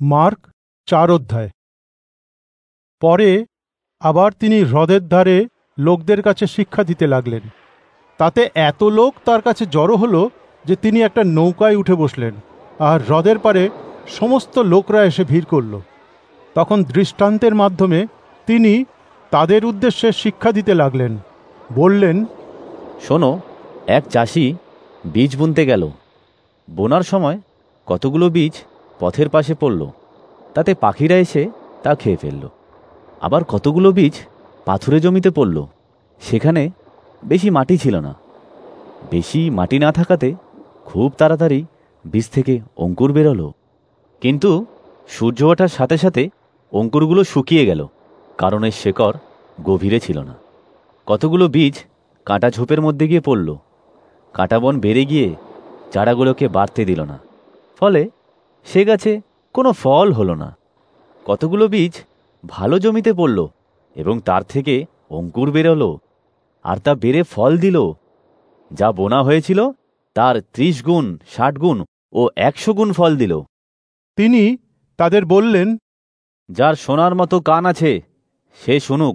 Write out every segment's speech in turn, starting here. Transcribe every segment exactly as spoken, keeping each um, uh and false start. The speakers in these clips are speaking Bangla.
মার্ক চার অধ্যায়। পরে আবার তিনি হ্রদের ধারে লোকদের কাছে শিক্ষা দিতে লাগলেন। তাতে এত লোক তার কাছে জড়ো হলো যে তিনি একটা নৌকায় উঠে বসলেন, আর হ্রদের পারে সমস্ত লোকরা এসে ভিড় করল। তখন দৃষ্টান্তের মাধ্যমে তিনি তাদের উদ্দেশ্যে শিক্ষা দিতে লাগলেন। বললেন, শোনো, এক চাষি বীজ বুনতে গেল। বোনার সময় কতগুলো বীজ পথের পাশে পড়ল, তাতে পাখিরা এসে তা খেয়ে ফেলল। আবার কতগুলো বীজ পাথুরে জমিতে পড়ল, সেখানে বেশি মাটি ছিল না। বেশি মাটি না থাকাতে খুব তাড়াতাড়ি বীজ থেকে অঙ্কুর বেরোলো, কিন্তু সূর্য ওঠার সাথে সাথে অঙ্কুরগুলো শুকিয়ে গেল, কারণ এর শেকড় গভীরে ছিল না। কতগুলো বীজ কাঁটা ঝোপের মধ্যে গিয়ে পড়ল, কাঁটা বন বেড়ে গিয়ে চারাগুলোকে বাড়তে দিল না, ফলে সে গাছে কোনো ফল হলো না। কতগুলো বীজ ভালো জমিতে পড়ল এবং তার থেকে অঙ্কুর বেরোলো, আর তা বেড়ে ফল দিল। যা বোনা হয়েছিল তার ত্রিশ গুণ, ষাট গুণ ও একশো গুণ ফল দিল। তিনি তাদের বললেন, যার শোনার মতো কান আছে সে শুনুক।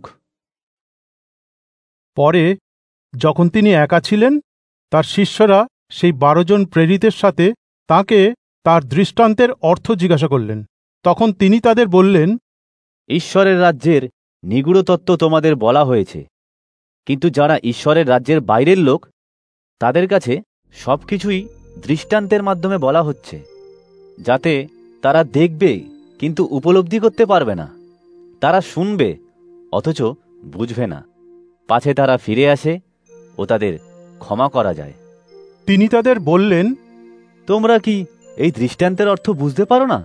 পরে যখন তিনি একা ছিলেন, তার শিষ্যরা সেই বারো জন প্রেরিতের সাথে তাকে তার দৃষ্টান্তের অর্থ জিজ্ঞাসা করলেন। তখন তিনি তাদের বললেন, ঈশ্বরের রাজ্যের নিগূঢ় তত্ত্ব তোমাদের বলা হয়েছে, কিন্তু যারা ঈশ্বরের রাজ্যের বাইরের লোক তাদের কাছে সব কিছুই দৃষ্টান্তের মাধ্যমে বলা হচ্ছে, যাতে তারা দেখবে কিন্তু উপলব্ধি করতে পারবে না, তারা শুনবে অথচ বুঝবে না, পাছে তারা ফিরে আসে ও তাদের ক্ষমা করা যায়। তিনি তাদের বললেন, তোমরা কি এই দৃষ্টান্তের অর্থ বুঝতে পারো না?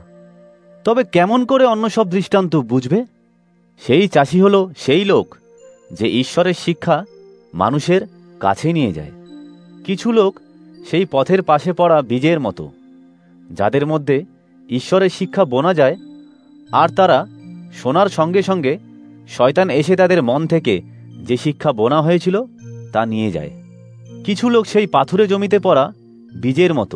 তবে কেমন করে অন্য সব দৃষ্টান্ত বুঝবে? সেই চাষি হলো সেই লোক যে ঈশ্বরের শিক্ষা মানুষের কাছে নিয়ে যায়। কিছু লোক সেই পথের পাশে পড়া বীজের মতো, যাদের মধ্যে ঈশ্বরের শিক্ষা বোনা যায়, আর তারা শোনার সঙ্গে সঙ্গে শয়তান এসে তাদের মন থেকে যে শিক্ষা বোনা হয়েছিল তা নিয়ে যায়। কিছু লোক সেই পাথুরে জমিতে পড়া বীজের মতো,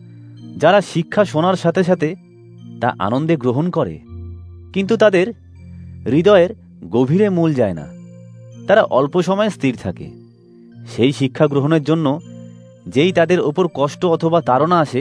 যারা শিক্ষা শোনার সাথে সাথে তা আনন্দে গ্রহণ করে, কিন্তু তাদের হৃদয়ের গভীরে মূল যায় না। তারা অল্প সময় স্থির থাকে। সেই শিক্ষা গ্রহণের জন্য যেই তাদের ওপর কষ্ট অথবা তাড়না আসে,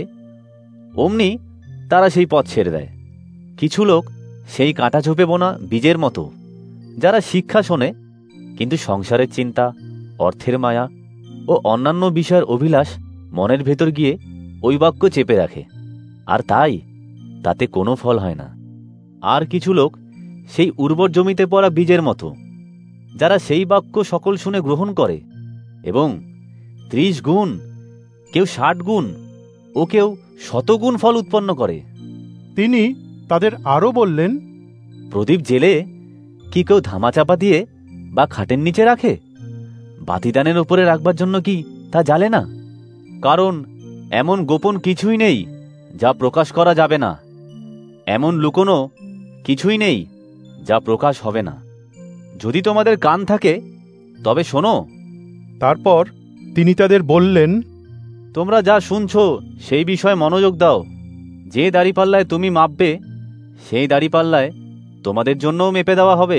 অমনি তারা সেই পথ ছেড়ে দেয়। কিছু লোক সেই কাঁটা ঝোপে বোনা বীজের মতো, যারা শিক্ষা শোনে, কিন্তু সংসারের চিন্তা, অর্থের মায়া ও অন্যান্য বিষয়ের অভিলাষ মনের ভেতর গিয়ে ওই বাক্য চেপে রাখে, আর তাই তাতে কোনো ফল হয় না। আর কিছু লোক সেই উর্বর জমিতে পড়া বীজের মতো, যারা সেই বাক্য সকল শুনে গ্রহণ করে এবং ত্রিশ গুণ, কেউ ষাট গুণ ও কেউ শতগুণ ফল উৎপন্ন করে। তিনি তাদের আরও বললেন, প্রদীপ জেলে কি কেউ ধামাচাপা দিয়ে বা খাটের নিচে রাখে? বাতিদানের উপরে রাখবার জন্য কি তা জ্বালে না? কারণ এমন গোপন কিছুই নেই যা প্রকাশ করা যাবে না, এমন লুকোনো কিছুই নেই যা প্রকাশ হবে না। যদি তোমাদের কান থাকে তবে শোনো। তারপর তিনি তাদের বললেন, তোমরা যা শুনছ সেই বিষয়ে মনোযোগ দাও। যে দাড়িপাল্লায় তুমি মাপবে সেই দাড়িপাল্লায় তোমাদের জন্যও মেপে দেওয়া হবে,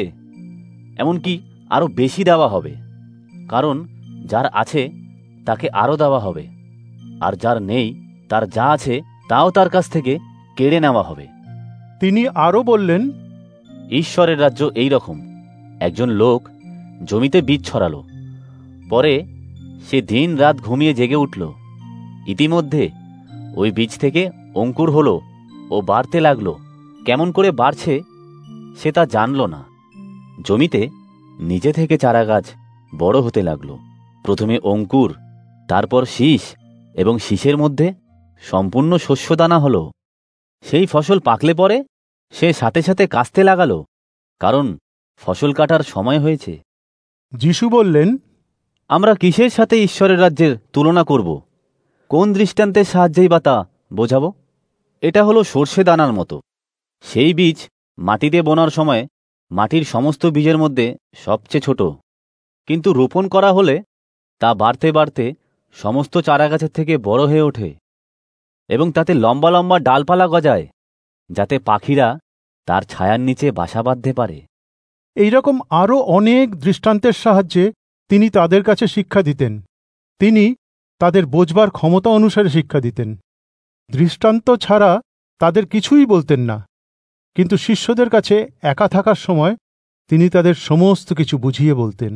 এমনকি আরো বেশি দেওয়া হবে। কারণ যার আছে তাকে আরো দেওয়া হবে, আর যার নেই তার যা আছে তাও তার কাছ থেকে কেড়ে নেওয়া হবে। তিনি আরও বললেন, ঈশ্বরের রাজ্য এই রকম, একজন লোক জমিতে বীজ ছড়ালো। পরে সে দিন রাত ঘুমিয়ে জেগে উঠল। ইতিমধ্যে ওই বীজ থেকে অঙ্কুর হলো ও বাড়তে লাগলো। কেমন করে বাড়ছে সে তা জানল না। জমিতে নিজে থেকে চারা গাছ বড় হতে লাগলো। প্রথমে অঙ্কুর, তারপর শীষ, এবং শীষের মধ্যে সম্পূর্ণ শস্যদানা হলো। সেই ফসল পাকলে পরে সে সাথে সাথে কাস্তে লাগালো, কারণ ফসল কাটার সময় হয়েছে। যিশু বললেন, আমরা কিসের সাথে ঈশ্বরের রাজ্যের তুলনা করব? কোন দৃষ্টান্তের সাহায্যেই বা তা বোঝাবো? এটা হলো সর্ষে দানার মতো। সেই বীজ মাটিতে বোনার সময় মাটির সমস্ত বীজের মধ্যে সবচেয়ে ছোট, কিন্তু রোপণ করা হলে তা বাড়তে বাড়তে সমস্ত চারাগাছের থেকে বড় হয়ে ওঠে এবং তাতে লম্বা লম্বা ডালপালা গজায়। যাতে পাখিরা তার ছায়ার নিচে বাসা বাঁধতে পারে। এইরকম আরও অনেক দৃষ্টান্তের সাহায্যে তিনি তাদের কাছে শিক্ষা দিতেন। তিনি তাদের বোঝবার ক্ষমতা অনুসারে শিক্ষা দিতেন। দৃষ্টান্ত ছাড়া তাদের কিছুই বলতেন না, কিন্তু শিষ্যদের কাছে একা থাকার সময় তিনি তাদের সমস্ত কিছু বুঝিয়ে বলতেন।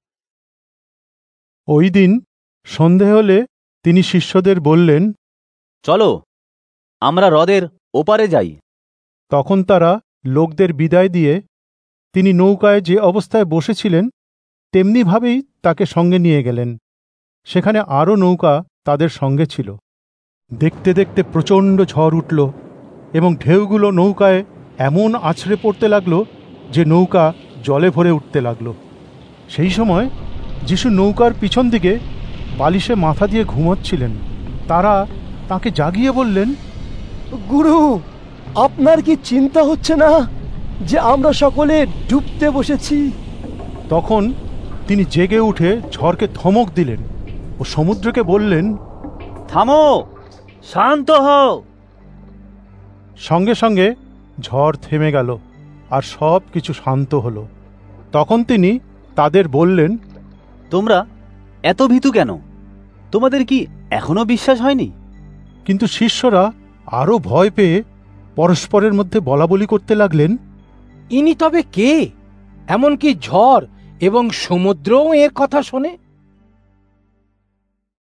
ওই দিন সন্ধে হলে তিনি শিষ্যদের বললেন, চলো আমরা হ্রদের ওপারে যাই। তখন তারা লোকদের বিদায় দিয়ে তিনি নৌকায় যে অবস্থায় বসেছিলেন তেমনিভাবেই তাকে সঙ্গে নিয়ে গেলেন। সেখানে আরও নৌকা তাদের সঙ্গে ছিল। দেখতে দেখতে প্রচণ্ড ঝড় উঠল এবং ঢেউগুলো নৌকায় এমন আছড়ে পড়তে লাগলো যে নৌকা জলে ভরে উঠতে লাগলো। সেই সময় যিশু নৌকার পিছন দিকে বালিশে মাথা দিয়ে ঘুমোচ্ছিলেন। তারা তাকে জাগিয়ে বললেন, গুরু, আপনার কি চিন্তা হচ্ছে না যে আমরা সকলে ডুবতে বসেছি? তখন তিনি জেগে উঠে ঝড়কে ধমক দিলেন ও সমুদ্রকে বললেন, থামো, শান্ত হও। সঙ্গে সঙ্গে ঝড় থেমে গেল আর সব কিছু শান্ত হলো। তখন তিনি তাদের বললেন, তোমরা এত ভীতু কেন? তোমাদের কি এখনো বিশ্বাস হয়নি? কিন্তু শিষ্যরা আরো ভয় পেয়ে পরস্পরের মধ্যে বলাবলি করতে লাগলেন, ইনি তবে কে? এমনকি ঝড় এবং সমুদ্রও এর কথা শোনে।